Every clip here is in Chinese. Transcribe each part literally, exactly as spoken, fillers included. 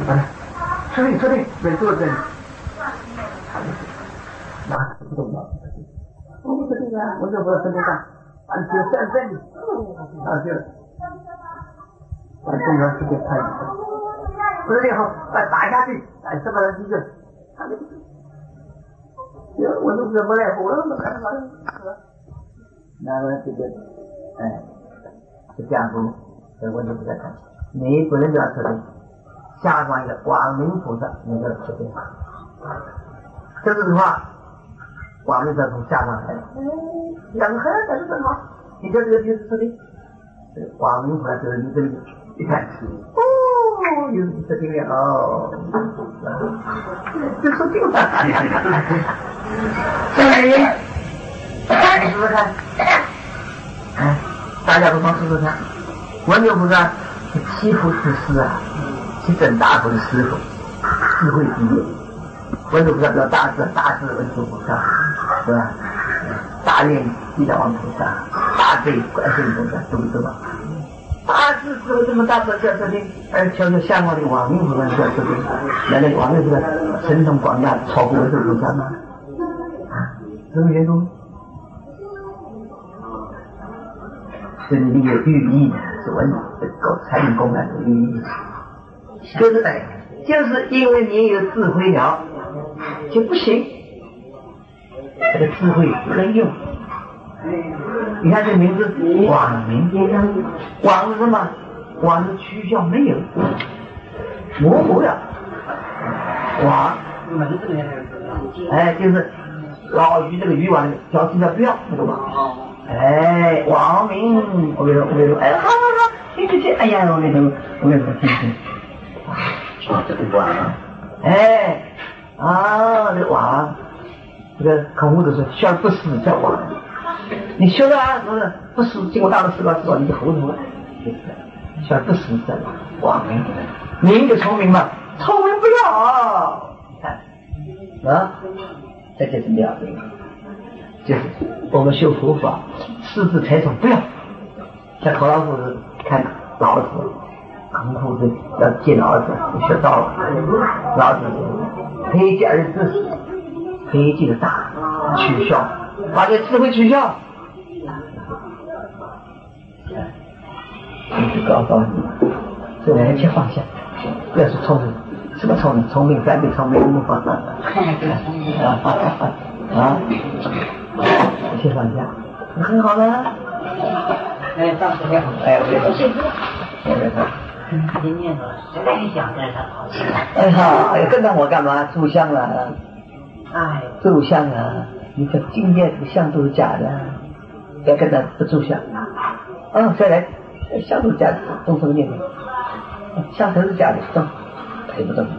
啊，出去出去，没做这里，那不懂了。我不这个啊，我就不这个干，俺就三分，啊就，俺中央是给看的，不是好，把打下去，哎，什么人一个，他那个，我就是不来活了，我看看，那个这个，哎，这家伙，这我就不再看，你不能叫这个。下装一个广明菩萨，那个是对，这是的话，广明菩萨从下装来的，两个人才是正好，你这个就是是的，广明菩萨就是你这里一看，哦，有这个了，这是这个办法，所以，你试试看，哎，大家不妨试试看，文殊菩萨七佛之师啊。是真大佛的师傅，智慧第一。文殊菩萨叫大智，大智文殊菩萨，是吧？大愿地藏王菩萨，大悲观世音菩萨，对不对吧？大智智慧这么大的叫这里，而且就相关的王明菩萨叫这里，原来王明菩萨神通广大，超过文殊菩萨吗？啊，什么缘故？这里有寓意的，是文搞财运公案的寓意。就是哎，就是因为你有智慧了，就不行，这个智慧不能用。你看这名字广明，广是什么？广是取消没有，模糊了。广，哎，就是老鱼这个鱼丸叫记叫不要，知道吗？哎，广明，我跟你说，我跟你说，哎，好好好，你去去，哎呀，我跟你说，我跟你说，听听。啊，这个网啊，哎，啊，这网，这个考古的是需要不死叫网，你修的啊，不是不死，经过大的思考思考，你就糊涂了，需要不死叫网明，明就聪明嘛，聪明不要，看啊，这就是了不起，就是我们修佛法，狮子财宠不要，像考老虎是看老子。孔夫子要见老子，学到了，老子推荐而自死，推荐的大取笑，把这智慧取笑，我就告诉你，这人切放下，不要说聪明，什么聪明？聪明三倍聪明无法啊啊！切放下，很好的。哎，当时很好，哎，我也是，我也是。今天谁来想干啥好事？哎呀，哎呀，跟着我干嘛？住相了，哎，住相啊！你这今天这个相都是假的，要跟着不住相。哦，再来，相都是假的，动什么念头？相都是假的，动，推不动。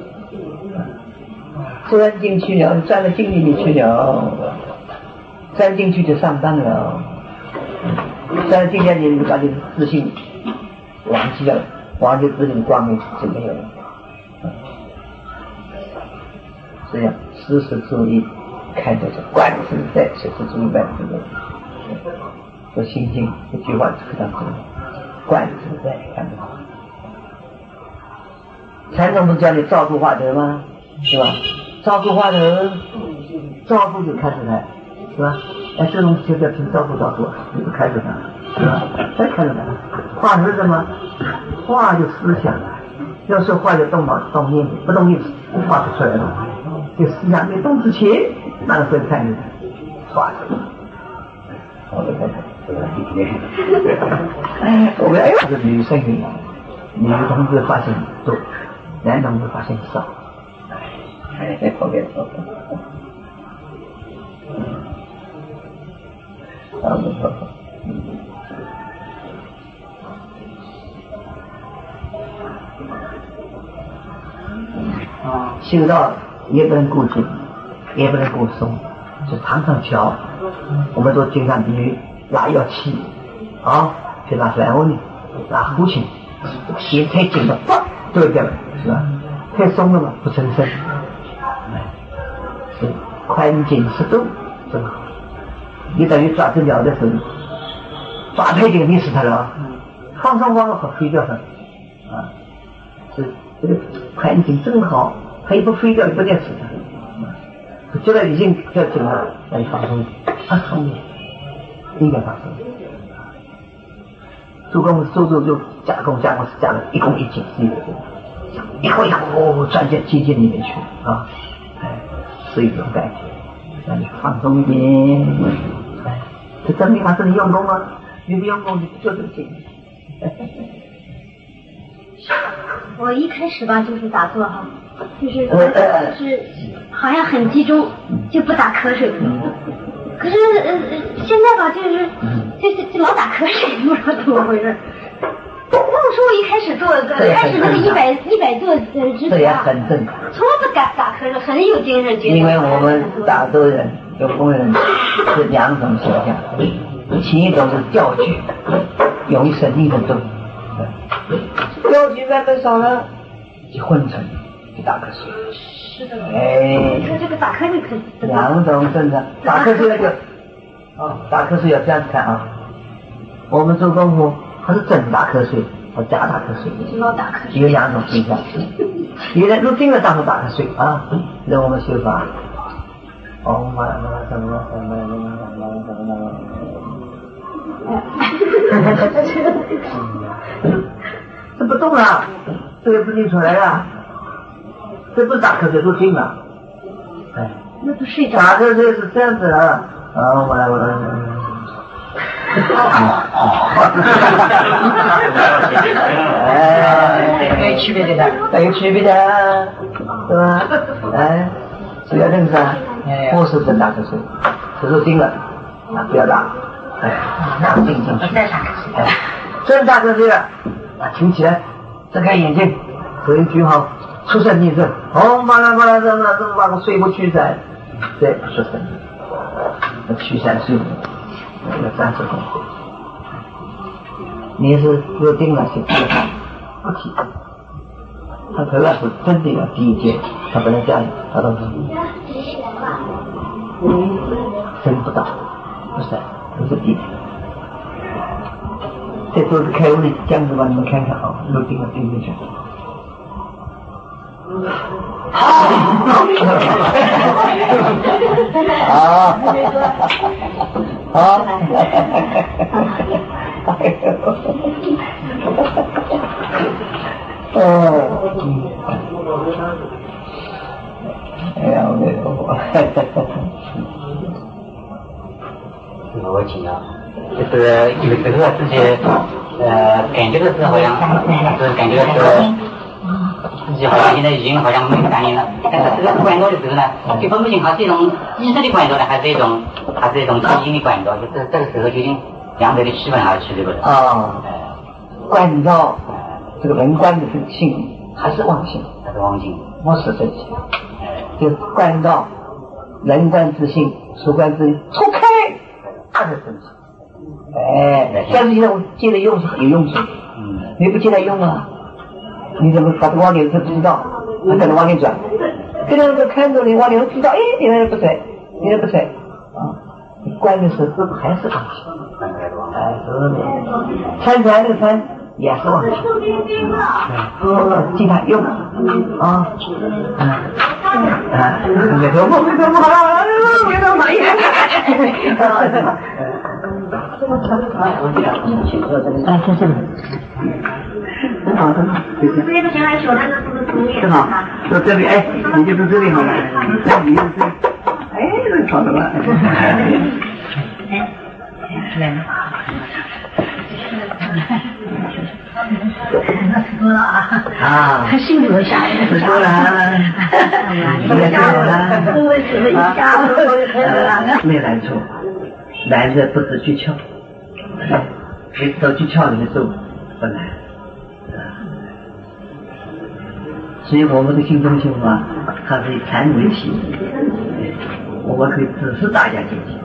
钻进去了，钻了进里面去了，钻进去就上当了，钻了进里面就把你自信忘记了。忘记自己的光明就没有了，这样时时注意看着这观自在，时时注意观自在。我心经这句话非常重要，观自在看得好。禅宗不是教你照度化德吗？是吧？照度化德，照度就看出来，是吧？哎，这种就叫凭照度照度，你不看出来，是吧？再看出来，化是什么？化就思想，要说话就动脑动念，不动念画不出来了。就思想没动之前，那个时候看见画出来。我们看看，哎，我们哎呦，这女生很女同志发现多，男同志发现少。哎，哎，后面说说。好的，好的。修道也不能固执，也不能固松，就常常调。我们都经常比喻拉药气啊，就拉反问，拉呼气，弦太紧了，啪都会掉，是吧？太松了嘛，不成声。是宽紧适度，正好。你等于抓住鸟的时候，抓太紧你死它了，放松放松飞掉它，啊，是这个环境真好，他一不飞掉，不见死他。觉得已经要紧了，那你放松，啊，放松，应该放松。做工做做就加工加工是加了一公一斤是一个一口一口钻进基金里面去啊，哎，是一种感觉，让你放松一点。哎，这证明他是你用功了，你不用功你就这个劲。 我一开始吧就是打坐哈，就是就是好像很集中，就不打瞌睡。可是呃现在吧就是就是就老打瞌睡，不知道怎么回事。那我说我一开始做开始那个一百一百做呃之前啊， 很正常， 从来不敢打瞌睡，很有精神，觉得。 因为我们打坐人有工人是两种现象，其一种是调举，容易神经很重。调举慢慢少了，就昏沉，就打瞌睡。 是的。 哎， 你看这个打瞌睡可两种正常，打瞌睡那个，哦，打瞌睡要这样子看啊。我们做功夫，它是真打瞌睡和假打瞌睡， 老打瞌睡， 有两种现象。有人入定了，当时打瞌睡啊，让我们修法。哦，妈妈什么什么什么什么什么什么。这不动了，这个不定出来了，这不是打瞌睡入定了，哎， 那不睡着。 打瞌睡是这样子的，啊，我来我来。哎，有区别的，有区别的，对吧？哎，只要认识啊，不是真打瞌睡，只是定了，啊，不要打，哎，让定进去，哎，真打瞌睡了，啊，挺起来，睁开眼睛，合一句号，出声念声，哦，妈啦妈啦，这这这把个睡不驱散，对，出声，那驱散睡。要这样子功夫，你是入定了就不提，不提。他头要是真的要第一阶，他不能这样，他都是升不到，不是，都是第一。这都是开悟的样子吧？你们看看啊，入定了定进去。好，好，好，哦，哎呀，我这个， 这个我请教，就是有时候自己呃感觉的时候好像，就是感觉是。自己好像现在已经好像没有感应了，但是这个关照的时候呢，就分不清它是一种意识的关照呢，还是一种还是一种清醒的关照，就是这个时候究竟两者的区分还是区别不了。 啊，关照这个人观的这个性还是妄性， 还是妄性， 不是真性，就关照人观之性，主观之性错开，那是真性。哎，但是现在我借来用是有用处，嗯，你不借来用啊？你怎么把这往里头不知道？你可能往里转，这个人看着你往里头知道，哎，你那不对，你那不对啊！你关的时候还是妄想，哎，是的，参禅这个参也是妄想，哦，经常用啊，啊，啊，别说不，别说不好了，别说满意，哎，谢谢你。很好，很好，谢谢。 这个小孩说他是不是主意？ 很好，到这里，哎，你就到这里好了。哎，你就是，哎，这好什么？哎，来了。吃多了啊！啊，他幸福了下来，吃多了。你也吃了。我吃了一下午，我吃了。没来错，来的不是诀窍，你走诀窍里面走不难。所以我们的心中修法，它是以禅为体，我们可以指示大家进去。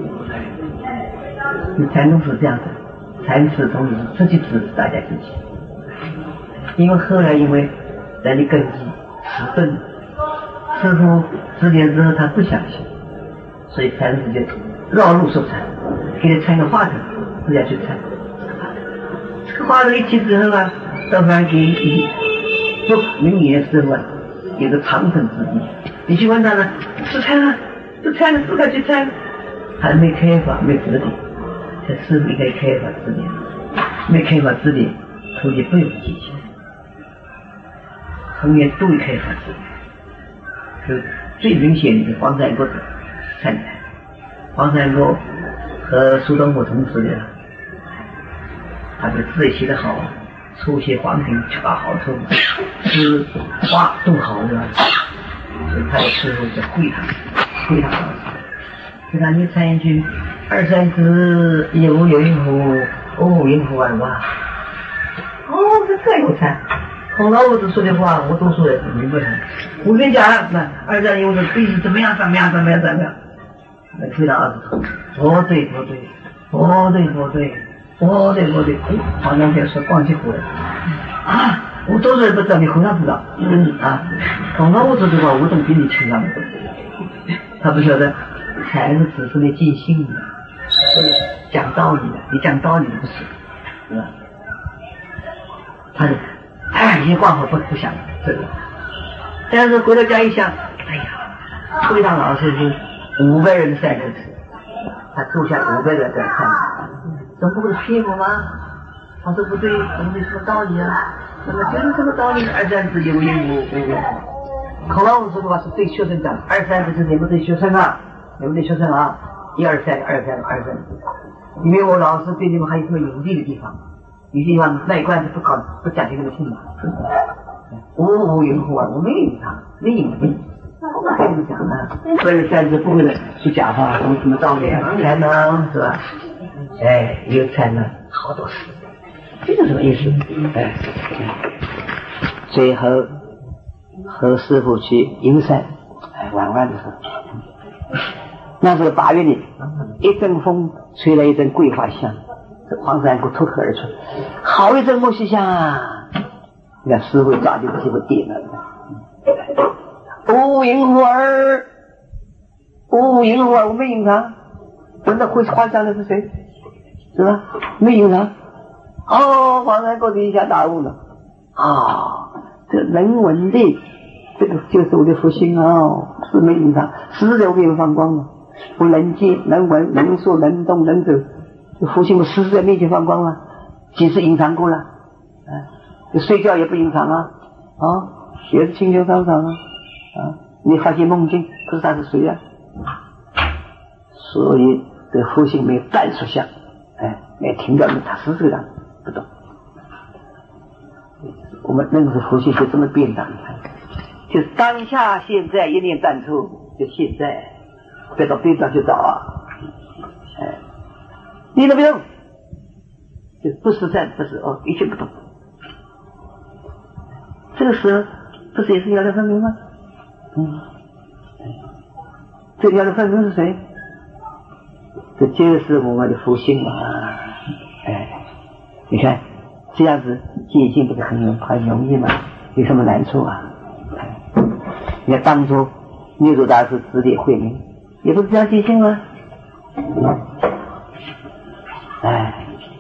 你禅宗是这样的，禅师宗是直接指示大家进去。因为后来因为人的根基迟钝，师父指点之后他不相信，所以禅师就绕路说禅，给他参个话头，自己去参。这个话头一提之后啊，到时候给不，明年生啊，有个长城之地。你去问他呢，吃菜了，吃菜了，自个去菜了，还没开发，没指点，这是没该开发指点，没开发指点，土地不用机器，成年都会开发指点。是最明显的黄山国的参赛，黄山国和苏东坡同时的，他的字写得好啊，书写黄庭恰好处，诗画都好的，所以他的师傅叫会堂，会堂老师。给他你参进去，二三只一无有一壶，哦，一壶万哇，哦，这这有才。孔老夫子说的话，我都说的明白了。我跟你讲，那二三一五的对是怎么样，怎么样，怎么样，怎么样？那推到二十头，不对，不对，不对，不对，不对，不对。哎，好像在说光起火了啊！我多少人不知道，你好像知道。嗯啊，孔老夫子的话，我都比你清楚。他不晓得，才是只是来尽兴的，讲道理的。你讲道理的不是，是吧？他就。哎，一挂号不不想这个，但是回到家一想，哎呀，会堂老师是五百人的赛课次，他坐下五百人在看，怎么不是骗我吗？他说不对，怎么没什么道理啊？那么就是这个道理，二三子有因无无。孔老夫子的话是对学生讲，二三子是你们对学生啊，你们对学生啊，一二三二三二三，因为我老师对你们还有一个有利的地方。有些地方那一关是不考不讲这个信嘛，无无云乎啊，我没隐藏，没隐蔽，我跟你们讲呢，为了三字不会的去讲话，什么什么道理啊，才能是吧？哎，有才能好多事，这个什么意思？哎，最后和师傅去游山，哎，玩玩的时候，那时候八月里，一阵风吹来一阵桂花香。这黄山谷脱口而出，好一阵莫西香啊！你看师傅抓紧机会点了。哦，萤火儿，哦，萤火儿，我没隐藏，闻到会花香的是谁？是吧？没隐藏。哦，黄山谷的一下大悟了。啊、哦，这能闻的，这个就是我的福星哦，是没隐藏，实在我给你们放光了。我能见、能闻、能说、能动、能走。这福星我时时在面前放光了，几次隐藏过了，啊，睡觉也不隐藏啊，啊，也是清清爽爽啊，啊，你发现梦境，可是他是谁啊？所以这福星没有单属相，哎，没听到他是这样，不懂。我们认识福星就这么变的，你看，就是当下现在一念淡出，就现在，别到边上去找啊，哎。你都不用，就不实在，不是哦，一切不懂。这个时候不是也是要的分明吗？嗯，这要的分明是谁？这就是我们的福星嘛。哎，你看这样子接近不是很容很容易吗？有什么难处啊？哎、你看当初聂祖大师指点慧明，也不是这样接近吗？嗯哎，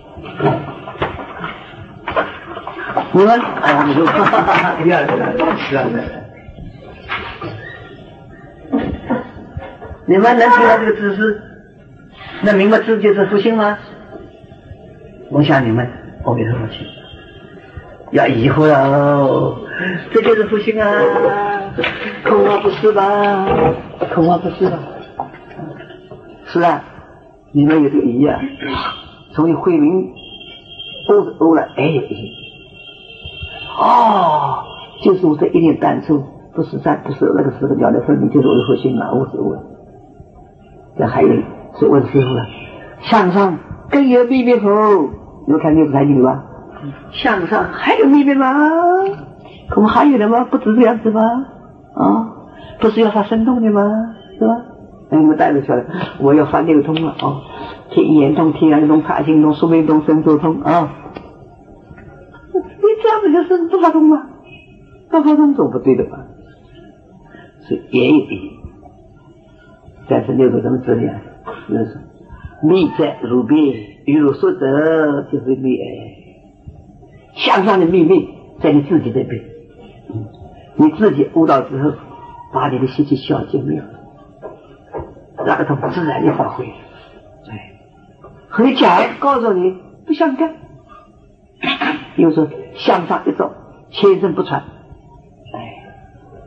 你们哎，我们就哈哈哈，第二个是啊，你们能听到这个知识，能明白这就是福星吗？我想你们，阿弥陀佛去，要疑惑了，这就是福星啊，恐怕不是吧？恐怕不是吧？是啊，你们有这个疑啊。所以慧明欧是欧了，哎，哦，就是我这一念感触，不是在，不是那个时候了的分明，就是我的核心嘛，欧是欧了。这还有，所以问师傅了，向上更有秘密否？你们看这部台剧吧，向上还有秘密吗？可我还有的吗？不止这样子吗？啊，不是要发生动的吗？是吧？那你们带着出来，我要发六通了啊！天眼通、天眼通、太心通、宿命通、神咒通啊！你这样子就是不发通吗？不发通总不对的吧？是也有意义。但是六个怎么治理啊？就是密在如边，与如说者就是密哎，向上的秘密在你自己这边， 你自己悟道之后，把你的习气消尽没有，那个它自然的发挥。哎，回家告诉你不想干，又说向上一走，千声不传。哎，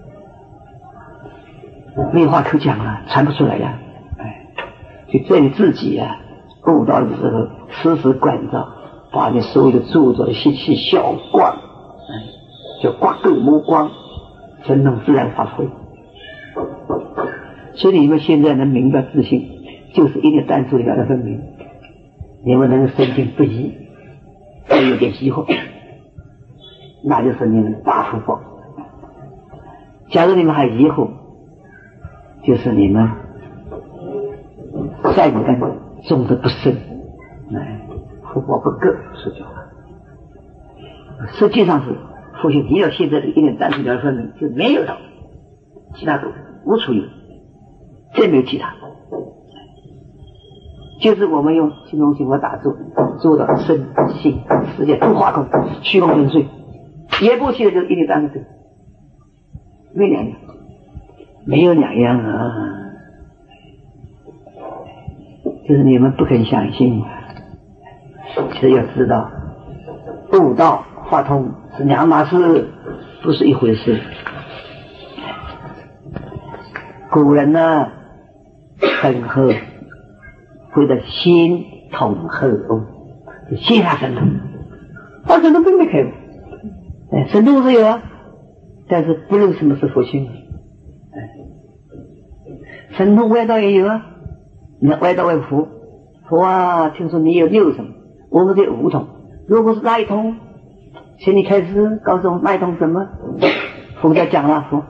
没话可讲啊，传不出来呀、啊。哎，就在你自己啊悟道的时候，时时关照，把你所有的著作的习气消光，哎，就刮垢磨光，神通自然发挥。所以你们现在能明白自性，就是一点单数了的分明。你们能深信不疑，还有点疑惑，那就是你们大福报。假如你们还疑惑，就是你们善根种的不深，哎，福报不够，说句话。实际上是佛学你要现在的一点单数了分明就没有了，其他都无处有。真没有其他，就是我们用心中心佛打坐，做到身心世界都化空，虚空沉睡，也不去的就是一点单数，没两样，没有两样啊！就是你们不肯相信，其实要知道，悟道化通是两码事，不是一回事。古人呢，很厚，会的心通后悟，心下神通，二神通并没开悟，哎，神通是有啊，但是不认什么是佛性，哎，神通外道也有啊，你看外道为佛，佛啊，听说你有六通，我们这五通，如果是那一通，请你开始告诉我那一通什么？佛家讲了佛。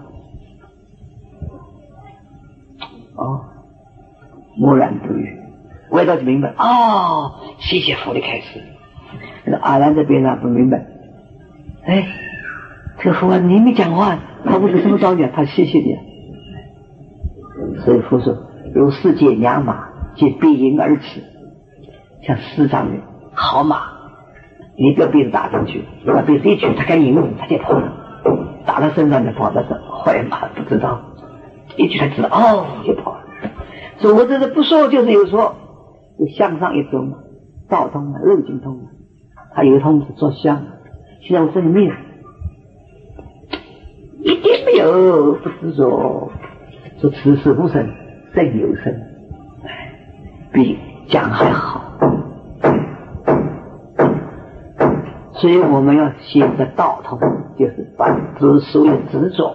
哦，默然不语，外道就明白哦，谢谢佛的开示。那阿兰这边呢不明白，哎，这个佛啊，你没讲话，他问个什么道理啊？他谢谢你啊。所以佛说，如世界良马，皆背迎而驰，像世上的好马，你不要被子打进去，把被子一举，他敢迎你，他就跑了，打到身上就跑到这，坏马不知道。一句才知道哦，就跑了。所以我这是不说就是有说，就向上一走嘛，道通了，肉经通了，他有一通是做相，现在我这里没有，一点没有，不执着，说此事无生，真有生，比讲还好。所以我们要写的道通，就是把这所有执着，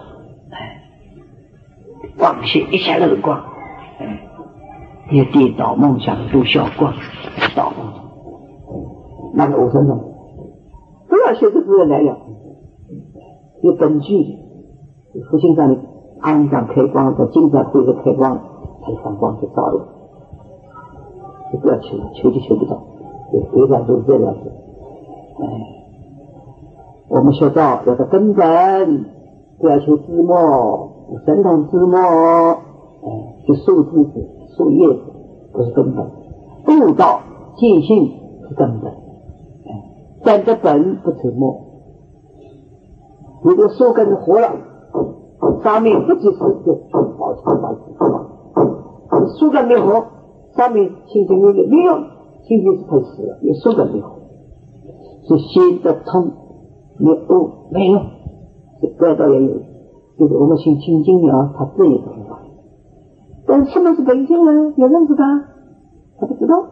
光线一下漏光，哎，也颠倒梦想都消光，道梦那个五分钟都要学这个来了，有本具的佛性上的安上开光，在经上会的开光，才放光就照了，就不要求，求就求不到，对，回转都是这样子，哎，我们学道要到根本，不要求字末。神通之末，哎，就树枝子、树叶子，不是根本。悟道见性是根本，哎，但这本不成末。如果树根活了，上面不及时就保持保持。树根没活，上面清净没有没有，清净是太死了，有树根没活，是心的通，没有悟没有，这外道也有。就是我们信清净了，他自己不知道。但什么是本性呢？要认识他，他不知道。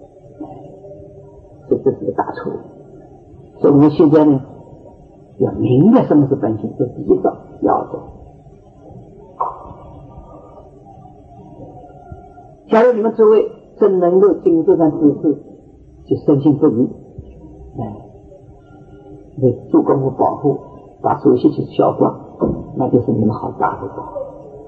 所以这是个大错误。所以我们现在呢，要明白什么是本性，这第一招要做。假如你们诸位真能够经这段知识，就深信不疑，哎，为助功夫保护，把所有习气消光。那就是你们好大的道。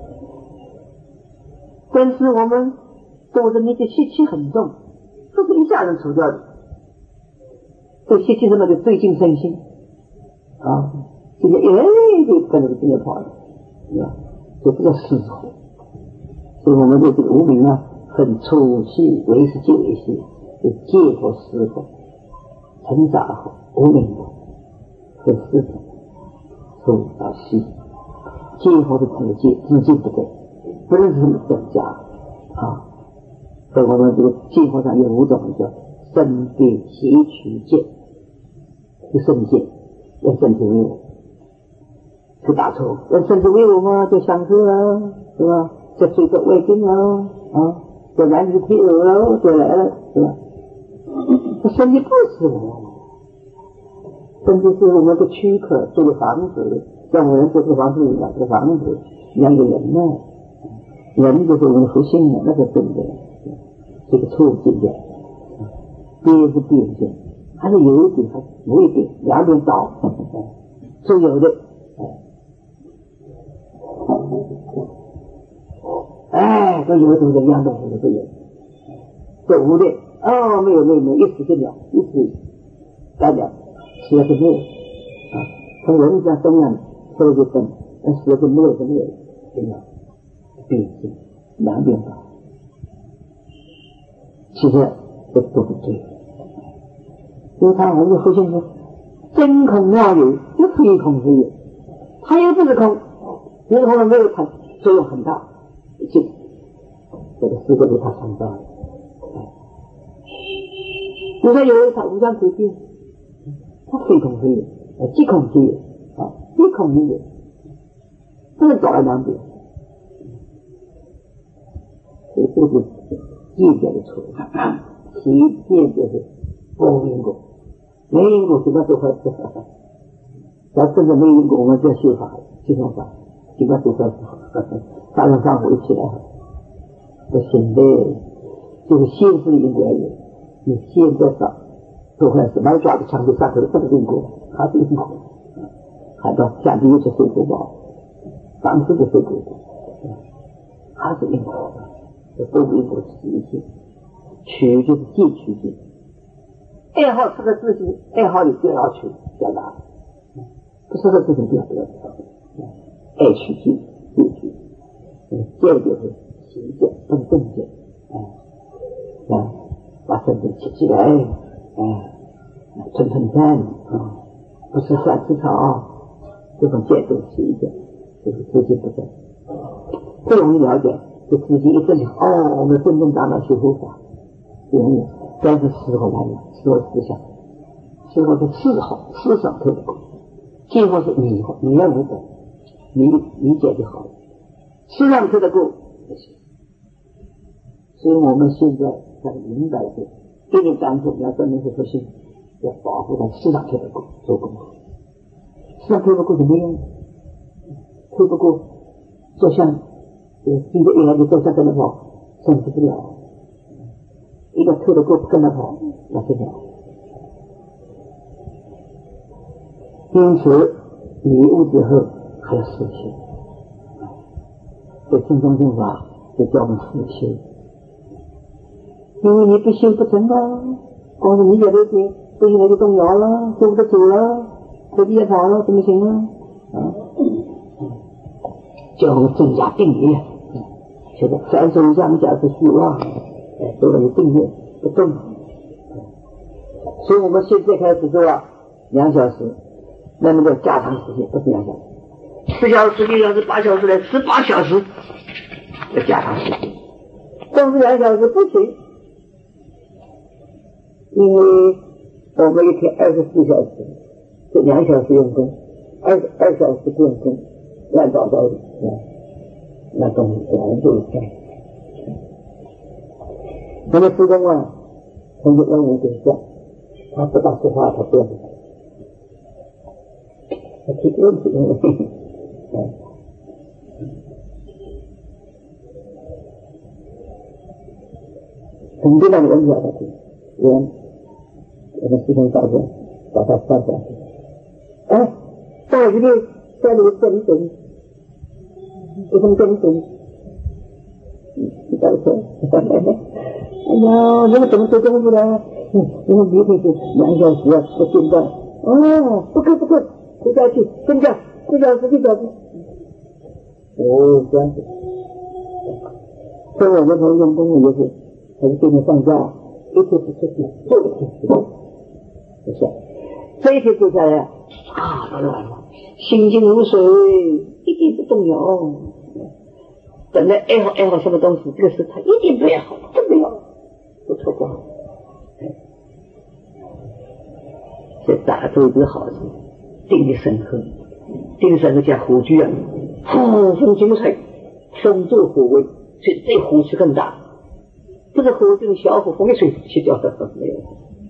但是我们都是那些习气很重，不是一下子除掉的。这习气什么就最近身心啊，这些哎就跟着跟着跑了，是吧？这不叫失火。所以我们对这个无明啊，很粗细为是戒为系，就戒和失火，成杂火、无明火和失火。 东到西，戒后的自戒，自戒不对，不论是什么等价啊。所以我们这个戒后上有五种，叫身边邪取戒，就身戒，要身体为我，是大错。要身体为我嘛，就享受了，是吧？就随着胃病了啊，就男子体饿了，就来了，是吧？这身体不是我。甚至是我们的躯壳做的房子，像我们这个房子一样，这个房子养个人呢，人就是我们的核心的，那是真的，这个错误境界，边是边界，还是有一点还有一点，两边倒，是有的，哎，都有种这样东西的都有，这无的哦，没有没有没有，一时就了，一时干掉。死了就没有啊，从人家生养死了就生，那死了就没有就没有，这样变性两边倒，其实这都不对，因为他我们的核心是真空妙有，就非空非有，它又不是空，这个空没有它作用很大，就这个世界被它创造了，你说有它无相随变。它非空非有，呃，即空即有，啊，即空即有，这个找了两边，所以这是界界的错误。其界就是不因果，没因果怎么做坏事？要真的没因果，我们就修法，修方法，怎么做坏事？杀人放火一起来，不行的，就是现实因果有，你现在少。做坏事，买抓着枪就上头，这个因果还是因果，还到下地狱去受果报，当时就受果报，还是因果，这都是因果是一切，取就是戒取戒，爱好这个事情，爱好你就要取，表达，不是个事情不要不要，爱取戒，戒取，戒就是行戒，不是正戒，哎，啊，把身体起起来。哎，吞吞饭啊，不是饭吃草，这种戒都是一个，就是自己不正，不容易了解，就自己一正哦，我们真正达到修护法，不容易，但是事后来了，事后思想，事后是事后思想特别快，最后是你你要无懂，你理解就好了，思想特别过不行，所以我们现在才明白这。这个感触要真的是核心，要保护它市场推不过做功课，市场推不过就没用，推不过做像呃经过一来就做像跟他跑，生不了，一个推得过不跟他跑，那不了。因此迷悟之后还要实修，这正宗正法就叫我们实修。因为你不修不成啊，光是你觉得行，不行了就动摇了，做不得主了，自己也跑了，怎么行啊？啊，叫我们增加定力，现在三十以下的假是虚妄，哎，做了有定力不动，所以我们现在开始做了两小时，那么叫加长时间，不是两小时，四小时、六小时、八小时来十八小时要加长时间，光是两小时不行。因为我们一天二十四小时，这两小时用功，二二小时不用功，乱糟糟的，那东西我们就是这样。那么施工啊，从这任务给这样，他不大说话，他不要说，他提个问题，嗯，很多的问题啊，他提，人。我们师兄到这，把他放下去。哎，到这里，在这里这里这里，我从这里走，你到这，哎呀，这个怎么做功夫呢？嗯，我们明天是两小时啊，我现在，哦，不够不够，回家去，增加一小时一小时。哦，这样子。所以我们从用功也是，还是给你放假，一天是出去做一天。不是，这一天做下来啊，到了晚上心静如水，一点不动摇。本来爱好爱好什么东西，这个事他一点不爱好，都没有，不错过。这打坐之好是定力深刻，定力深刻加火炬啊，呼风惊吹，风作火威，所以这火势更大。不是火这种小火，风一吹去掉的没有。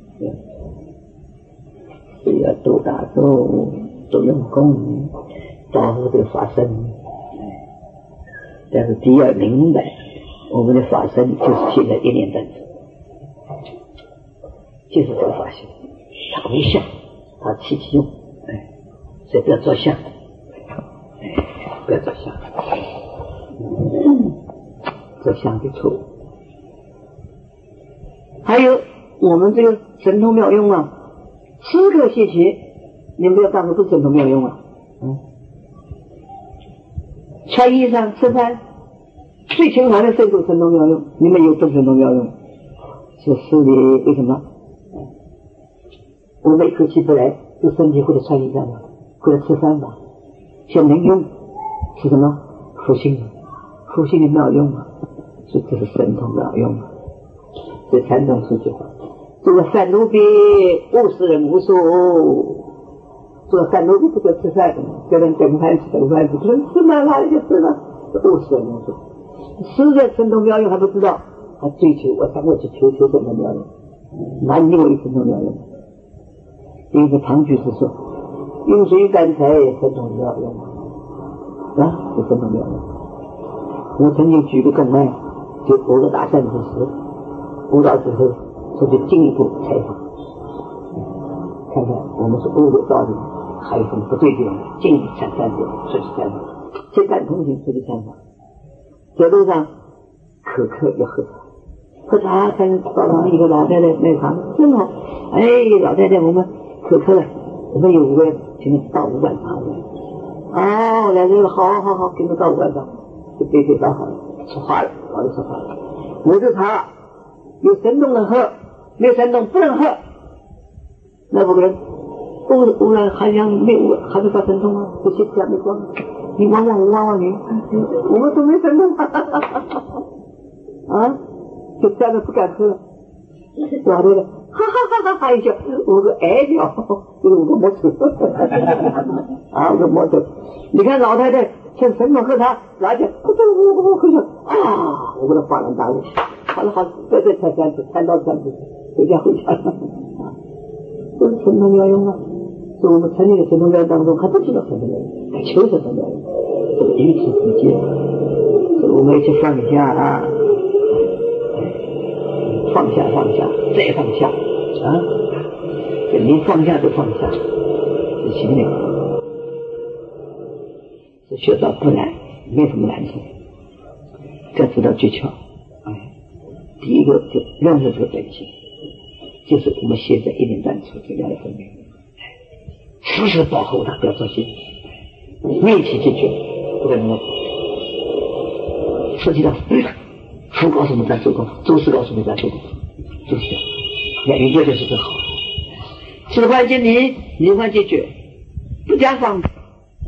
所以要多打坐，多用功，保护这个法身。但是第二明白，我们的法身就是现在一念单子，就是这个法身，它为相，它起其用，哎，所以不要做相，哎，不要做相，做相就错。还有我们这个神通妙用啊，吃客谢谢，你们不要当作不神通妙用啊，嗯。穿衣裳吃饭，最清寒的这种神通妙用，你们有不神通妙用？是是的，为什么？我们一口气不来，就身体或者穿衣裳吧，或者吃饭吧，先能用是什么？福性，福性的妙用啊，所以这是神通妙用啊。这禅宗说句话，这个三路边物是人无数。这个三路边不叫吃饭，叫人等饭吃等饭吃，就吃嘛哪里就吃了，物是人无数。实在神通妙用还不知道，还追求我想我去求求神通妙用，哪里有神通妙用？因为唐居士说，用水干柴神通妙用啊，是神通妙用。我曾经举个更案，就五个大善之时，悟道之后，说就进一步采访，看看我们是悟的道理，还有什么不对的，进一步参参点，说是采访，先感通行，说是采访。在路上可可要喝茶，喝茶看道上一个老太太卖茶，真好，哎，老太太我们可可了，我们有五个人，请你倒五碗茶来。啊，我来这个好好好，给你倒五碗茶，就杯杯倒好了，说话了，老子说话了，我这茶有神通能喝，没有神通不能喝。那五个人污污染还想没有还没发神通啊？这些家没光，你望望我望望你，我们都没神通啊，就站着不敢喝了。老太太哈哈哈哈哈一笑，五个矮脚，就是五个摩托啊，五个摩托。你看老太太像神通喝茶，拿起来，我这我我喝下啊，我给他恍然大悟。好了好了，再再参三次，参到三次，回家回家了。都是神通妙用啊！所以我们成立的神通妙用当中，还不知道神通妙用，还求神通妙用，这个彼此之间，所以我们一起放下啊，放下放下再放下啊！连放下都放下，是行的。这学道不难，没什么难处，要知道诀窍。哎，第一个就认识这个本性，就是我们现在一点单处这样的分别，时时保护它，不要做心，内气解决，不可能。实际上，佛告诉我们在做功，祖师告诉我们在做功，就是这样。眼明这就是最好。此患解明，离患解决，不加方便。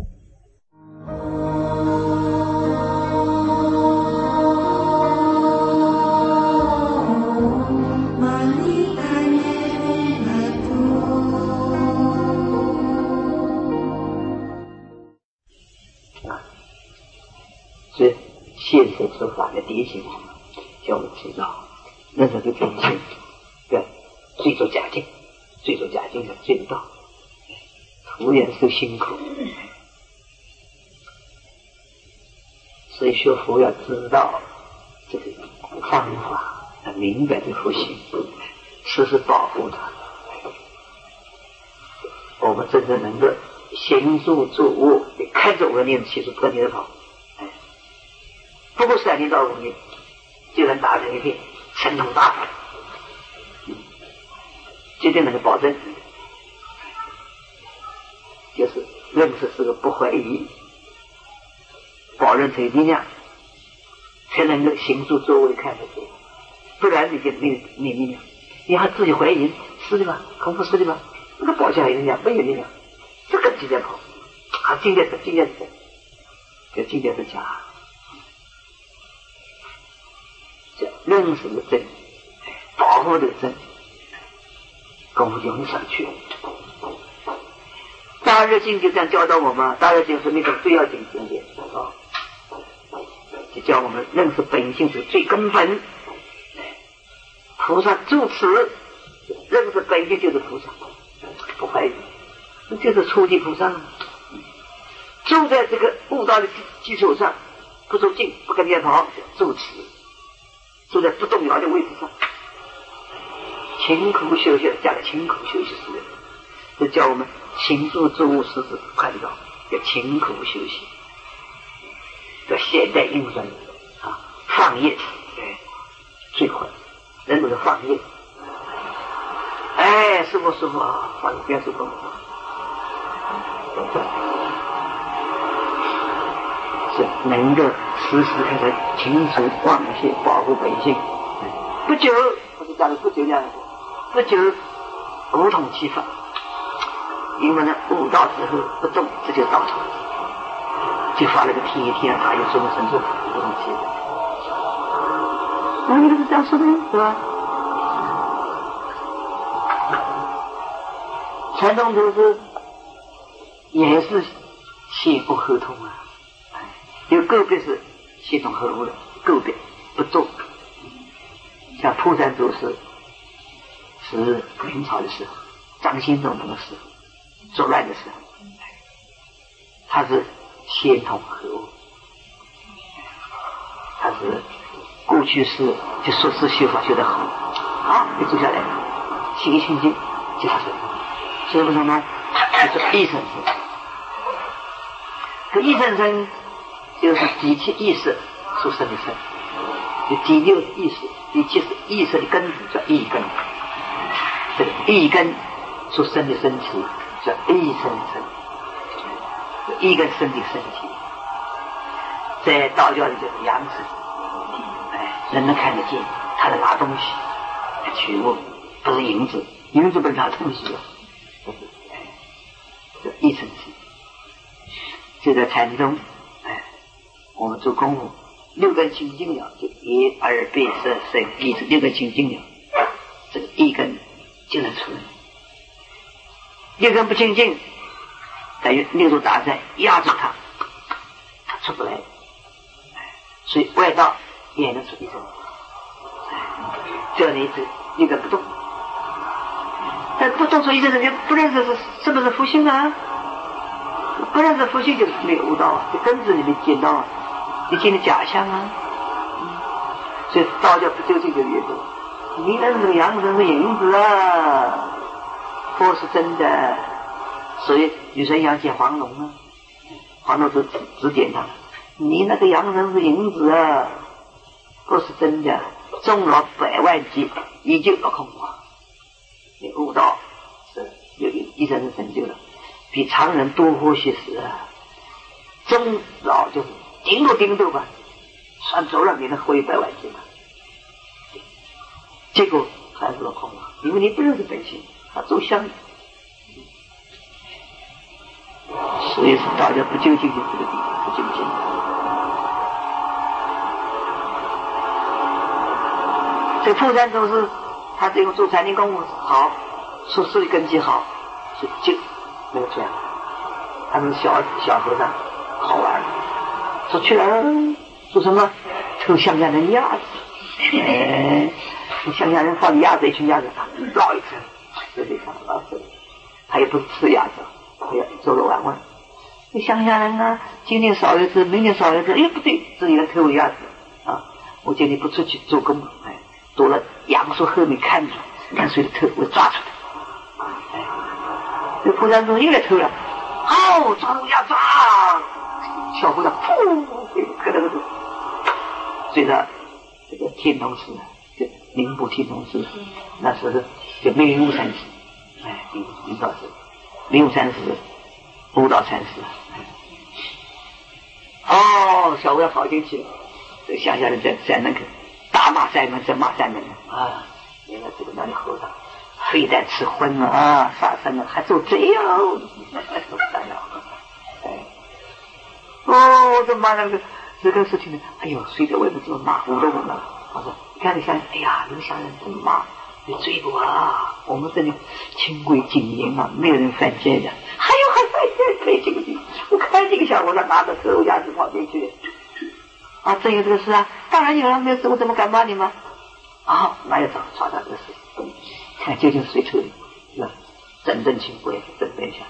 所以现实是法的第一情况，叫我们知道，那是个本性，对，最做假境，最做假境的最得到，徒然受辛苦。所以学佛要知道这个方法，要明白这佛性，时时保护它。我们真正能够行住坐卧，看着我的念气是破念的跑。不过三年到五年，就能达成一片神通大法，绝对能够保证，就是认识是个不怀疑，保证这个力量，才能够行住坐卧的看得见，不然你就没有没有力量，你还自己怀疑是的吧？空腹是的吧？那个保下有力量，没有力量，这个就在跑， 好，境界是境界是真，这境界是假，这认识的真，保护的真，功夫就很上去了。大热境就这样教导我们，大热境是那种最要紧境界啊，就教我们认识本性是最根本。菩萨住此，认识本性就是菩萨，不怀疑，这就是初级菩萨。住在这个悟道的基础上，不走近，不跟人家跑，住此，住在不动摇的位置上，勤苦修学，加个勤苦修习四个字，就叫我们勤住诸物实质快乐，要勤苦修习，叫现代应用啊，放业，对，最快，人都是放业。哎，师傅师傅啊，放业师傅。是能够时时刻刻清除妄心，保护本性。不久，我就讲的不久这样，不久无统其法。因为呢，悟道之后不动，这就道统，就发了个天天法有众生做不统其法。那你是这样说的，是吧？传统都是也是先不合同啊。有个别是系统合乎的，个别不做。像蒲山祖师是明朝的时候，张新忠那个时候，作乱的时候，他是先统合物，他是过去是就说是修法修得好，好就做下来，心清净就发生。所以为什么就是一生生？这一生生就是第七意识所生的生，就第六意识，第七是意识的根子叫意根，这个意根所生的身体叫意生生，意根生的身体，在道教里就是阳身，哎，人能看得见，他在拿东西来取物，不是银子，银子不是拿东西的，不是，哎，这意生生，这个禅宗。我们做功夫，六根清净了，就一二倍色身意识六根清净了，这个一根就能出来。六根不清净，等于六度打在压住它，它出不来。所以外道也能出一身。这样的一只六根不动，但不动出一身就不认识是是不是佛性啊？不认识佛性就是没有悟道啊，就根子里面见到啊。你见的假象啊，所以道教不究竟就越多。你认识阳神是影子啊，佛是真的。所以女神想见黄龙啊，黄龙就指点他，你那个阳神是影子啊，佛是真的。终老百万劫，依旧落空啊。你悟道是有一生的成就了，比常人多活些时啊。终老就是。顶都顶都吧，算走了你能活一百万劫吧，结果还是落空了，因为你不认识本性，他走相，所以是大家不究竟就这个地方不究竟。这富山宗师他这个做禅定功夫好，出世的根基好，是就没有这样，他们小小和尚好玩。说去了说什么偷乡下人鸭子，哎，乡下人放鸭子，一群鸭子捞一层，这地方捞这里，他也不吃鸭子，他要走了玩玩。那乡下人呢，今天少一只，明天少一只，哎不对，这里人偷我鸭子啊！我今天不出去做工，哎，躲了杨树后面看着，看谁的偷，我抓住他。哎，这蒲山宗又来偷了，哦，抓乌鸦抓！小和尚噗，磕了个头。所以说，这个天童寺，就宁波天童寺，那时候就明悟禅师，哎，明明道师，明悟禅师，悟道禅师。哦，小和尚跑进去了，这乡下人在在那个大骂山门，在骂山门啊！原来这个那里和尚非但吃荤啊、杀生啊，还做贼哦！哎。 哦，这骂那个这个事情呢，哎呦，谁在外面这么骂，唬得我们。我说，你看你想，哎呀，你们乡人这么骂，你追我啊！我们这里清规谨严啊，没有人犯戒的。还有还犯戒，可以进不进？我看这个小伙子拿着手牙子跑进去。啊，真有这个事啊？当然有了，没有事我怎么敢骂你吗？啊，那要找抓到这个事，看究竟是谁处理，是吧？正正清规，准备一下。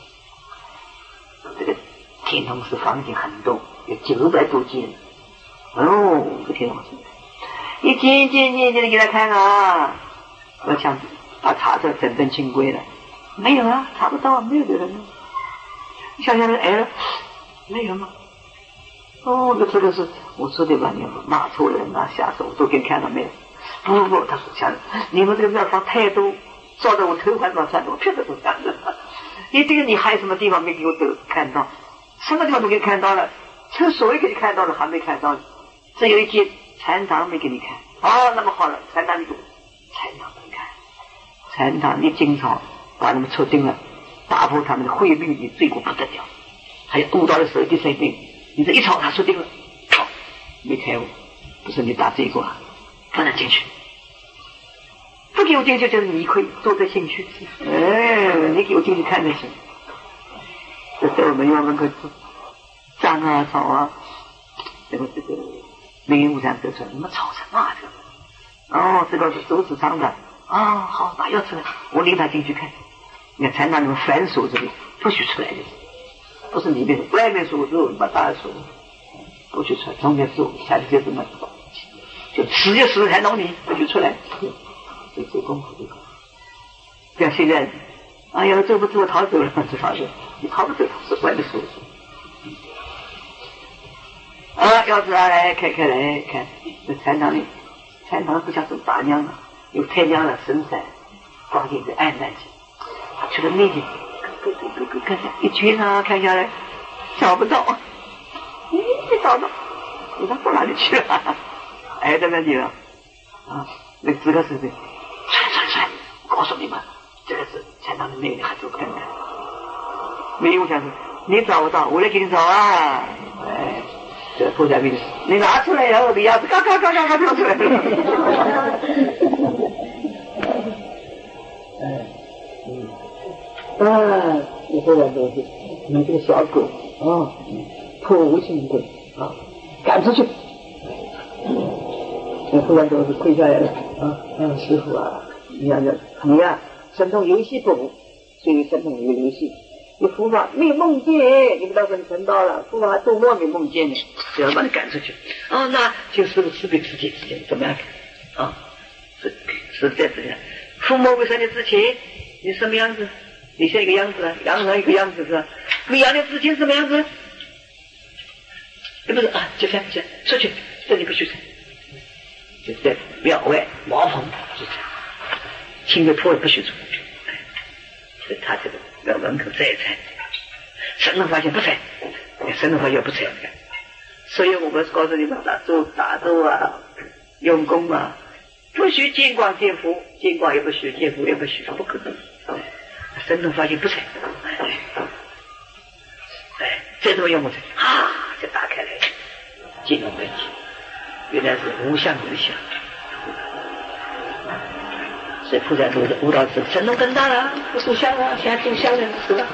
这个天童寺房间很多，有九百多间。哦，这天童寺，一间一间一间的给他看啊！我想把查这正正清规了，没有啊，查不到，没有这个人。想想哎，没有吗？哦，这这个是我说的吧？你骂错人啊，下手都给你看到没有？不不不，他说想你们这个庙方太多，照得我头发上穿的，我确实都这样子。你这个你还有什么地方没给我都看到？什么地方都给你看到了，厕所也给你看到了，还没看到。只有一间禅堂没给你看。哦，那么好了，禅堂你给我，禅堂没看。禅堂你经常把他们戳定了，打破他们的慧律，你罪过不得了。还有误导的手机生病，你这一吵他说定了，吵没开悟，不是你打罪过，不能进去。不给我进去就是理亏，做这兴趣。哎，你给我进去看就行。这在我们院门口脏啊吵啊，这个这个没人无常得出来，你们吵什么啊？这个哦，这个是手指长的啊，好，把钥匙来，我领他进去看。你看禅堂你们反锁这里不许出来的，不是里面外面锁住，把大锁不许出来，中间锁，下去就这么就死就死才弄你，不许出来。这做功夫这个，像现在，哎呀，这不知我逃走了，这逃走，你逃不走，是外面锁。啊，钥匙啊，来开开来看，这禅堂里，禅堂不像是大娘了，有太娘了，神山，光线在暗淡去，去了面前，看看一圈啊，看下来，找不到，你没找到，你他到哪里去了？挨在那里了，啊，那这个是的。传传传！告诉你们，这个是禅堂的内里还是看看。没有想说，你找不到，我来给你找啊！哎，这个破财命，你拿出来以后，我的鸭子嘎嘎嘎嘎嘎跳出来了。哎，嗯，啊，以后来都是你这个小狗啊，破无情鬼啊，赶出去。我忽然都是跪下来了啊！嗯，师傅啊，你看这你呀、啊，神通游戏不？所以神通有游戏，你佛法没有梦见，你不到时候成道了，佛法做梦没梦见你，只要把你赶出去。哦，那就师傅慈悲之间之间怎么样？啊，是是这样子的。父母未生你之前，你什么样子？你像一个样子啊，羊人一个样子是吧？没养你之前什么样子？不是啊，就这样就出去，这里不许。就在庙外茅棚，就这样，清水坡也不许出去。所以他这个庙门口这一拆，神农发现不拆，神农发现不拆。所以我们告诉你们，打坐打坐啊，用功啊，不许见光见佛，见光也不许，见佛也不许，不可能。神农发现不拆，哎，这怎么用不拆？啊，就打开来，进入本体。原来是无相有相，所以菩萨说的悟道是神通更大了，不属相啊，现在做相人是吧？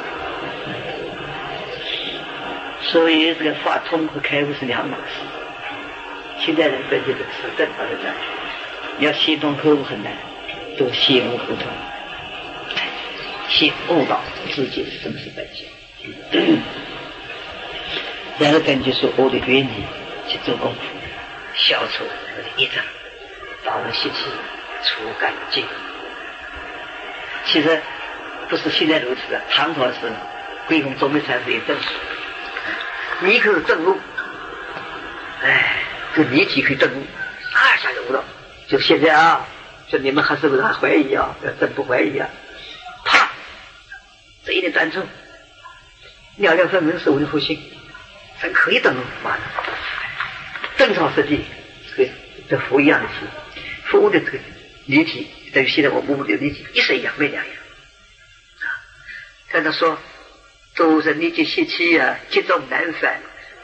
所以这个发通和开悟是两码事。现在人分析的是正法的这样，要先通开悟很难，都先悟后通，先悟道自己什么是本性，然后根据所悟的原理去做功夫。消除我的业障，把我习气除干净。其实不是现在如此的，唐朝是归功中美禅师有证书，你可以证悟，哎，这你体可以证悟，二下就悟到。就现在啊，就你们还是不是还怀疑啊？真不怀疑啊？啪，这一点专注，了了分明是我的呼吸，真可以证悟啊！正常实际，这个这佛一样的事，佛的这个离体等于现在我们的离体一式一样，没两样。啊，跟他说，都是你这习气啊，积重难返，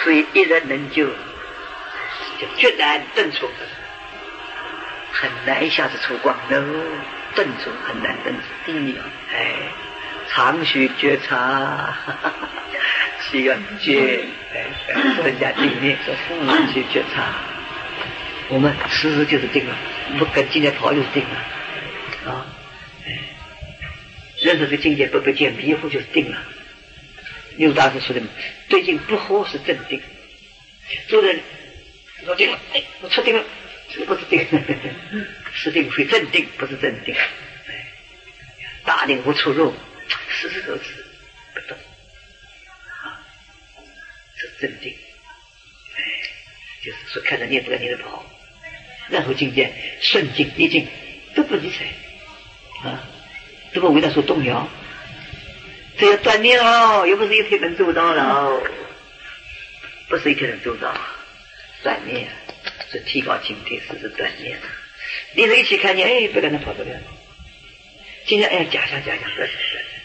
所以一人能救，就决难顿除，很难一下子出光的，顿除很难顿除。第一啊，哎，常须觉察，需要觉，哎，人家经验说常须觉察，我们时时就是定了，不跟境界跑就是定了啊。任何个境界不被见迷糊就是定了。六大师说的对境不惑是正定。做人说定了，哎，我出定了，这不是定，是定非正定，不是正定。大定无出入，时时如此不动啊，这是正定。哎，就是说看着念不看念的跑，任何境界顺境逆境都不理睬啊。这么为他所动摇，这要锻炼哦，又不是一天能做到了哦，不是一天能做到，锻炼是提高境界，是是锻炼。你们一起看见，哎，不跟他跑不了，今天哎，假象假象，不是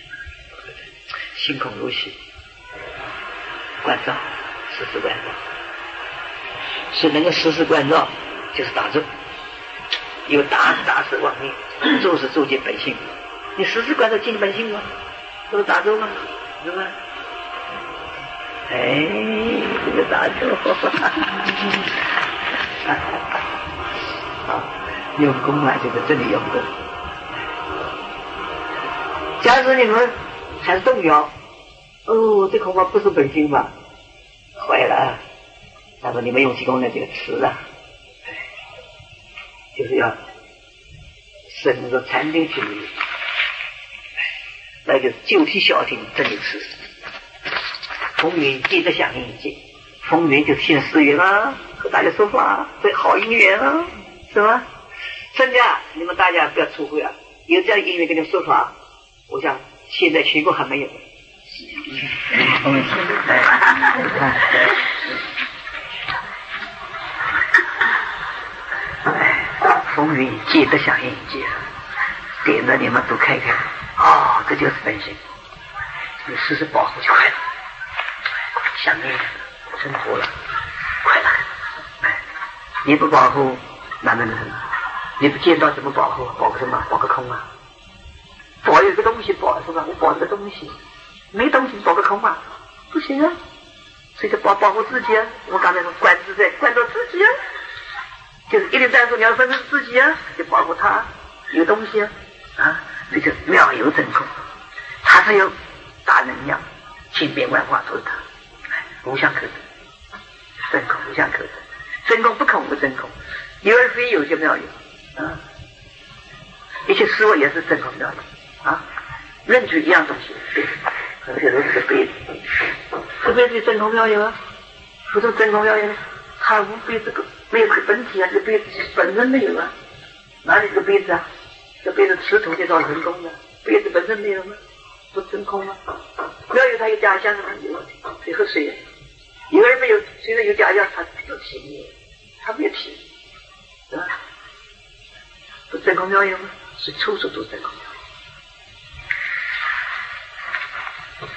心空如洗，关照，时时关照，是能够时时关照，就是打坐，有大大事忘念，做是做尽本性。你时时关照尽本性吗？这是打坐吗？是吧？哎，这个打坐，啊，用功啊，就是这里用功。假如你们还是动摇，哦，这恐怕不是本性吧？坏了，他说你们用气功的这个词啊，就是要深入禅定去。那就是就体消停这里词，风云接着响应节，风云就是现世缘啊，和大家说话，这好姻缘啊，是吧？真的，你们大家不要误会啊，有这样姻缘跟你们说法，我想现在全国还没有。风云接着响应节，点着你们都开开。哦，这就是本性，你时时保护就快乐，想念生活了，快乐。哎，你不保护，哪能能？你不见到怎么保护？保护什么？保个空啊！保有一个东西保是吧？我保这个东西，没东西保个空啊，不行啊！所以就保保护自己啊！我刚才说观自在，观照自己啊，就是一定单说你要分析自己啊，就保护他有东西啊啊！这就妙有真空，它是有大能量，千变万化都是它，无相可得，真空无相可得，真空不空无真空，有而非有就妙有啊！一切事物也是真空妙有啊！任举一样东西，而且都是个杯子，这杯子真空妙有啊！不是真空妙有，它无非这个没有本体啊，这个杯子本身没有啊，哪里这个杯子啊？这杯子吃土就造成功的，杯子本身没有吗？不真空吗？不要有它有假象的吗？有水和水，有人没有，虽然有假象，它有体，它没有体，是吧？不真空妙有吗？是处处都真空妙有。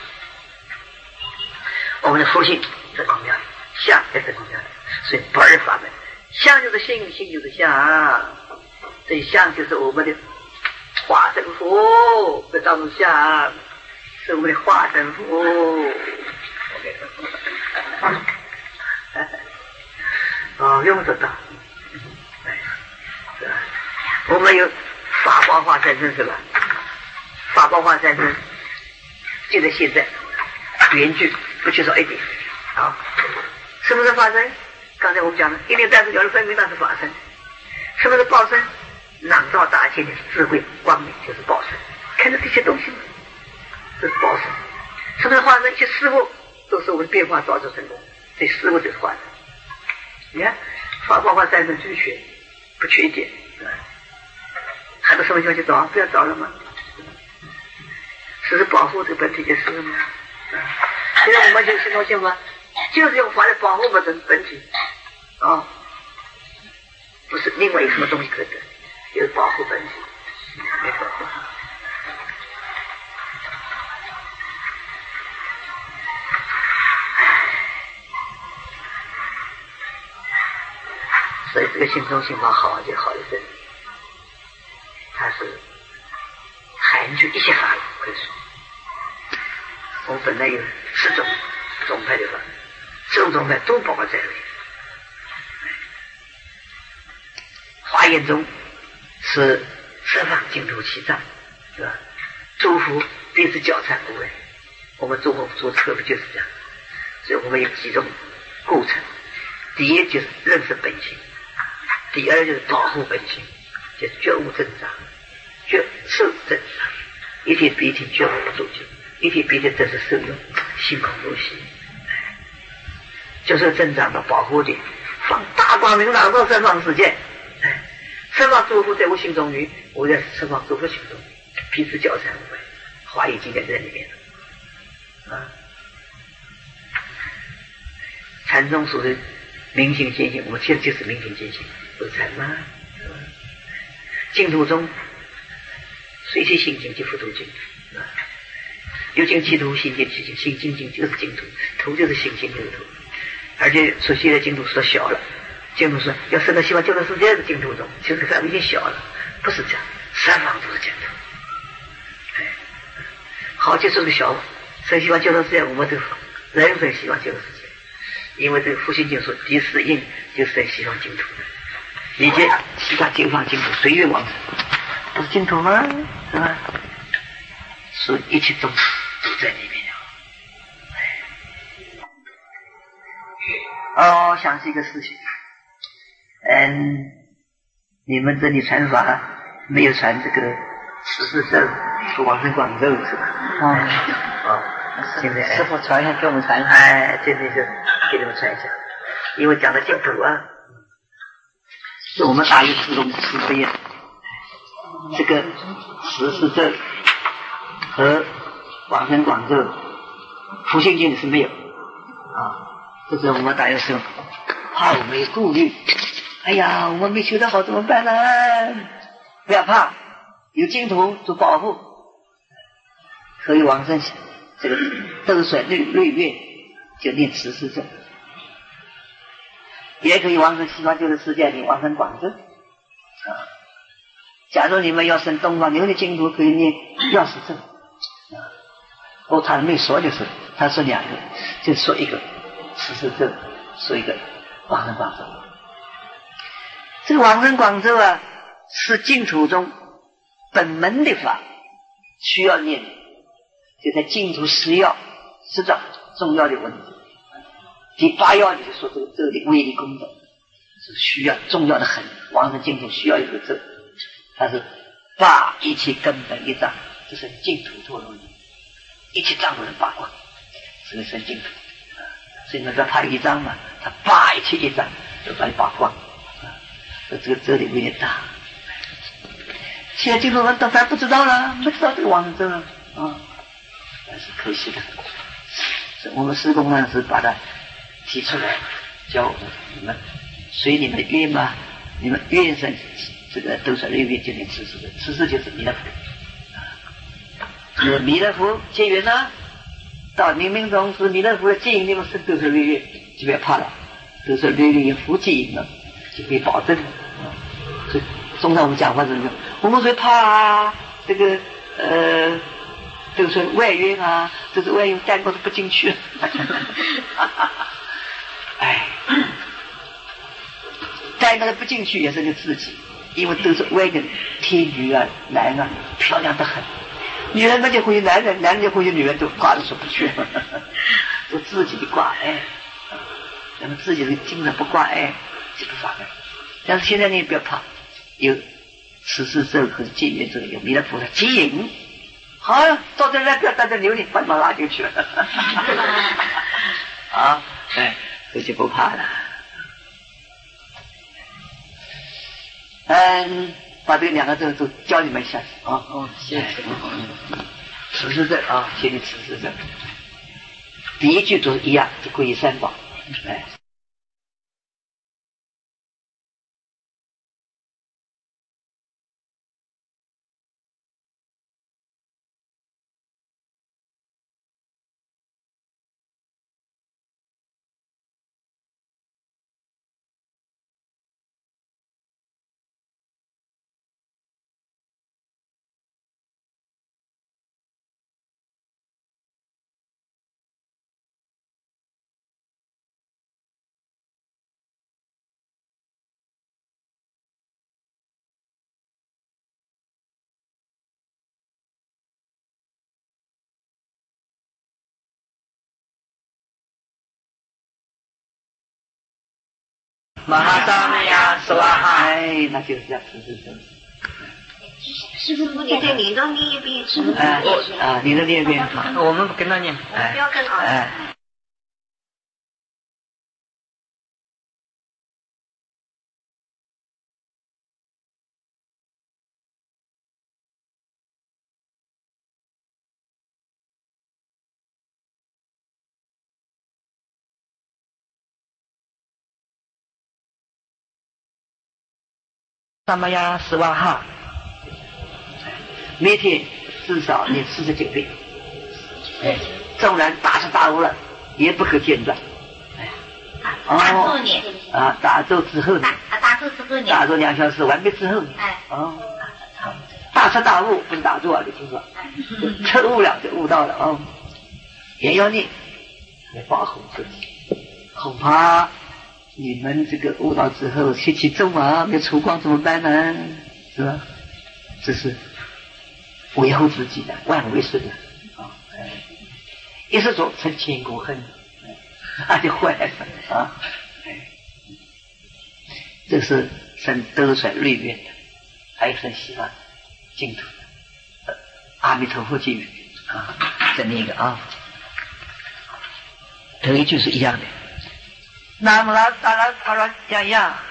我们的佛性真空妙有，相也真空妙有，所以不二法门，相就是性，性就是相，这相就是我们的化身佛，这当中相是我们的化身佛。哦，用得到。我们有法光化三身是吧？法光化三身就在现在原句不缺少一点啊。什么是法身？刚才我们讲的一念单数有了分明，那是法身。什么是报身？朗照大千的智慧光明就是报身。看到这些东西，这是报身。什么是化身？一些事物都是我们变化造就成功，这事物就是化身。你看法光化三身俱全，不缺一点。还有什么要去找？不要找了吗？只是保护这个本体就是了吗？现在我们就心中信吗？就是用法来保护我们的本体啊、哦，不是另外有什么东西可得，就是保护本体，没错。 所以这个心中心法好就好在这里，它是含住一切法可以说。我们本来有十种宗派的法，这种宗派都包括在内。华严宗是十方净土七藏，是吧？诸佛弟子教参无碍，我们中国做车不就是这样？所以我们有几种构成。第一就是认识本性，第二就是保护本性，就是觉悟正常，觉受正常，一天比一天觉悟不足尽，一天比一天真是受用，心空如洗，就是正常的保护的，放大光明朗照十方世界。十方诸佛在我心中于，我在十方诸佛心中，彼此交缠无碍，华严经典在里面啊。禅宗说的明心见性，我们其实就是明心见性，不是禅吗？净土中随其心境即复土净土，有境其土，心见其境，心净净就是净土，土就是心，心就是土。而且说现在净土说小了。净土说要生到希望救度世界的净土中，其实范围已经小了，不是这样，三方都是净土。哎，好，就说个小生希望救度世界，我们这个人生希望救度世界，因为这个复兴经说第四印就是在西方净土，以及其他九方净土随缘往生，不是净土吗？是吧？所以一切都都在里面。哦，想起一个事情。嗯，你们这里传法没有传这个十四咒和往生广咒是吧？ 哦， 哦，现在师傅传一下给我们传一下。 哎，现在就给你们传一下，因为讲到净土啊，是我们大约四种慈悲啊，这个十四咒和往生广咒，普贤经里是没有啊，这是我们大约是怕我们有顾虑。哎呀，我们没修得好怎么办呢？不要怕，有净土做保护，可以往生这个斗水绿绿月就念十四咒，也可以往生西方极乐世界里往生广咒啊。假如你们要生东方牛的净土，可以念药师咒啊。哦，他没说就是，他说两个，就说一个十四咒，说一个往生广咒。这个往生广咒啊，是净土中本门的法，需要念的，就在净土十要十种重要的问题。第八要里就说这个咒的威力功德是需要重要的很，往生净土需要一个咒，它是八一切根本一障，这是净土陀罗尼，一切障都能拔光，这个是净土。所以那个怕一障嘛，他拔一切一障就把你拔光。这个咒力威力大，现在净土人都还不知道了，不知道这个往生咒啊，那是可惜的。我们施工呢是把它提出来，教我们你们随你们愿嘛，你们愿生这个斗水六愿就念持世咒，持世就是弥勒佛。弥勒佛结缘呢，到冥冥中是弥勒佛的接引，你们生斗水六愿就不要怕了，斗水六愿有福接引了。就可以保证，所以通常我们讲话是这个，我们说怕这个呃，这个说外缘啊，这是外缘带过是不进去，哎，带那个不进去也是个自己，因为都是外的天女啊、男啊，漂亮的很，女人那就会男人，男人就会女人都挂的出不去，都自己的挂碍，那么自己的精神不挂碍。不法的，但是现在你不要怕，有持世咒和戒缘咒，有弥勒菩萨接引，好，到这来不要带着牛你把马拉进去了，啊，哎，这就不怕了。嗯，把这个两个咒都教你们一下啊。 哦，谢谢。 持世咒啊，谢谢持世咒。第一句都是一样，就皈依三宝，哎。 玛哈萨米亚斯瓦哈，哎，那就是要吃吃吃。 师傅，你再念到念一遍，师傅。 哎，啊，你再念一遍，我们跟他念。 不要跟他。 哎。萨玛亚斯瓦哈，每天至少念四十九遍。哎，纵然大彻大悟了，也不可间断。哎， 大咒念啊，大咒之后呢？ 大大咒之后念。 大咒两小时完毕之后。 哎。 哦。大彻大悟不是大咒啊，你听说？彻悟了就悟到了哦。也要念，来保护自己，恐怕。你们这个悟道之后血气重啊，没有出光怎么办呢？是吧？这是维护自己的万为顺的啊！一是说成千古恨，那就坏了啊！这是生兜率瑞愿的，还有生希望净土的阿弥陀佛经语啊，这那个啊，头一句是一样的。南无拉达拉达拉呀呀。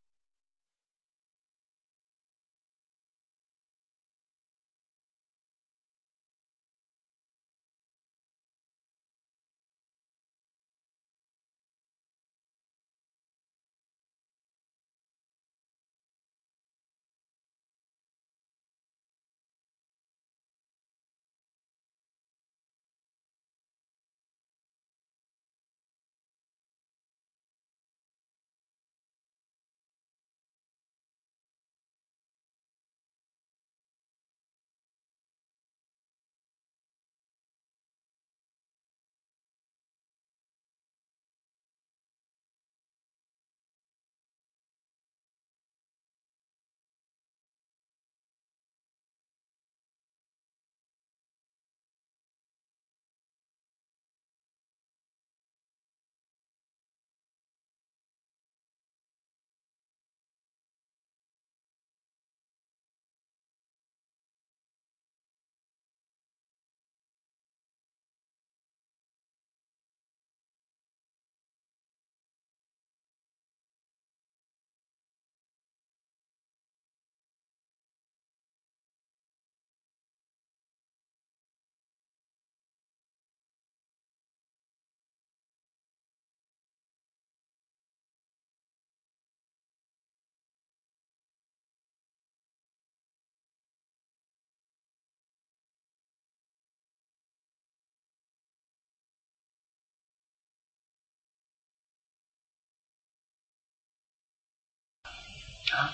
啊，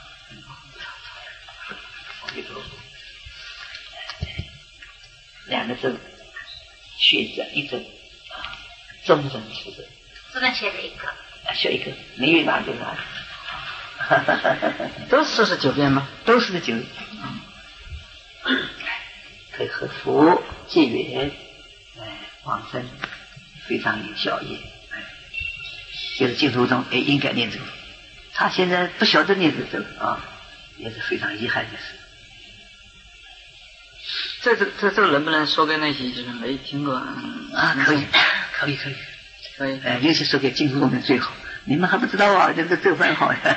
两个字，学者一针啊，中针是针， 只能学这一个， 啊，学一个，没有哪个哪， 都四十九遍吗？ 都四十九，可以和佛结缘，哎，往生非常有效益，哎，就是净土中哎应该念这个。他现在不晓得念这个啊，也是非常遗憾的事。 这这这这能不能说给那些就是没听过啊？可以，可以，可以， 可以。 哎，尤其说给净土中的最好。你们还不知道啊？这个这番好呀。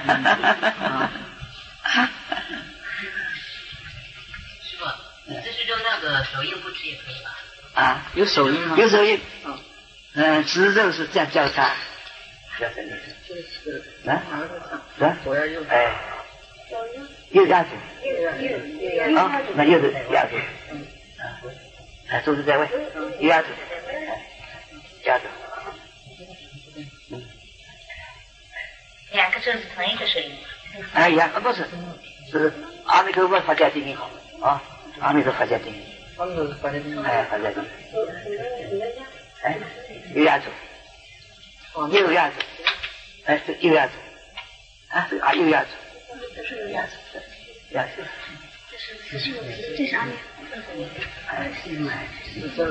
师傅，这是用那个手印不吃也可以吧？ 啊， 有手印吗？ 有手印。嗯，嗯，直咒是这样交叉。叫什么？ 这是来， 来，左右右， 哎，右压住，啊，那右的压住， 嗯， 啊，坐姿在位，右压住，压住，嗯， 两个咒是同一个声音。 哎呀，不是，是阿弥陀佛发家经音好啊，阿弥陀发家经音， 阿弥陀佛发家经音， 哎，发家经音，哎，右压住。右压住，哎，是右压住，啊，是啊，右压住，这是右压住，压住。 这是这是阿弥。 哎， 这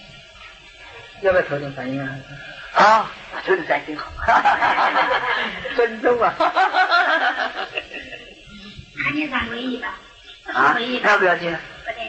要不要头点反应啊？ 啊，头点反应好。 尊重啊！ 看见啥回忆吧？ 啊，要不要听？ 不对。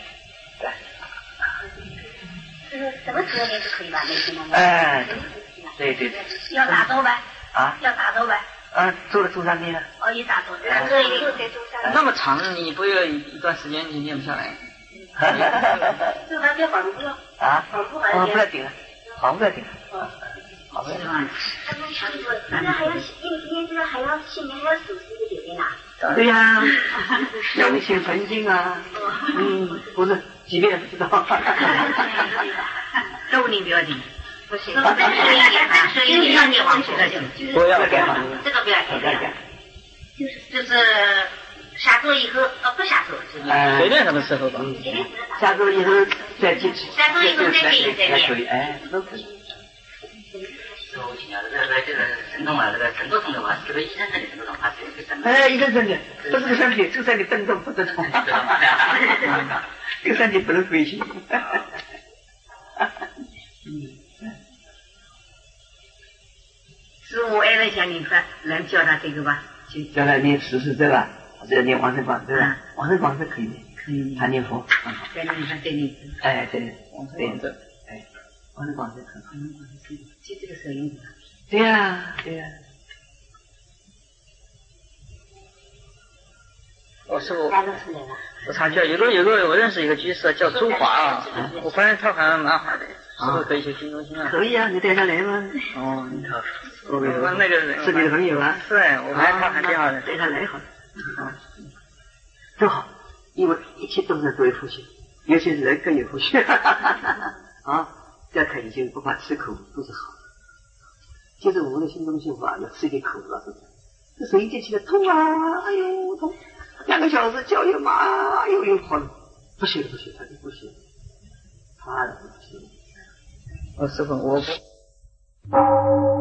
就是什么时候练都可以吧？没什么。 哎，对对对。 要打坐呗？ 啊？ 要打坐呗？ 啊，做了周三天了。 哦，一打坐，打坐以后再周三。 那么长，你不要一段时间你练不下来。 周三天反复了。 啊？ 反复还是？不要顶了，反复不要顶了。 嗯。 好的。 他们想说，那还要一年这个还要新年还要守十个九天呐？ 对呀，要写诚信啊。嗯，不是，几遍不知道。 周年不要紧，不行，所以啊，所以要念往这个就不要改， 这个不要改，就是就是下周以后，呃，不下周， 随便什么时候吧。 下周以后再坚持， 下周以后再练再练， 可以，哎，都可以。 我请教这个这个神动啊，这个神动的话，这个医生这里神动的话是一个什么？ 哎，医生这里不是个身体，这个身体震动不得动，这个身体不能飞行。 师傅挨了想你说能教他这个吧？ 教他念十四咒吧，或者念往生广对吧？往生广是可以的， 可以。 他念佛， 在那里说对你。 哎，对，往生广咒，哎，往生广咒很好。 就这个声音。 对呀，对呀。 我师傅，我插句，有个有个我认识一个居士叫朱华啊，我发现他好像蛮好的，是不是可以去新中心啊？ 可以啊，你带他来吗？ 哦，你好，我我那个人是你的朋友啊？ 是哎，我来他还挺好的， 带他来好，啊，都好，因为一切众生都有福气，尤其是人更有福气，啊，要看心，不怕吃苦都是好。就是我们的心中幸福啊，要吃一点苦，老是这手一接起来痛啊，哎呦痛，两个小时叫一妈，哎呦又好了，不行不行，他就不行，他的不行。 我师傅我不。